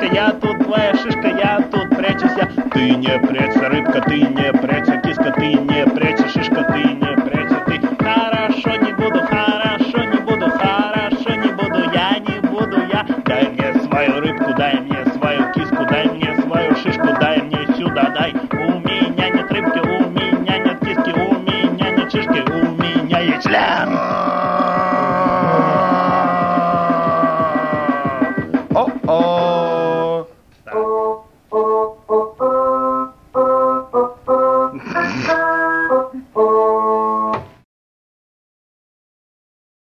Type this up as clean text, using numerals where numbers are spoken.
шишка, я тут твоя шишка, я тут прячусь я. Ты не прячься, рыбка, ты не прячься, киска, ты не прячься, шишка, ты не прячься, ты. Хорошо не буду, хорошо не буду, хорошо не буду, я не буду, я. Дай мне свою рыбку, дай мне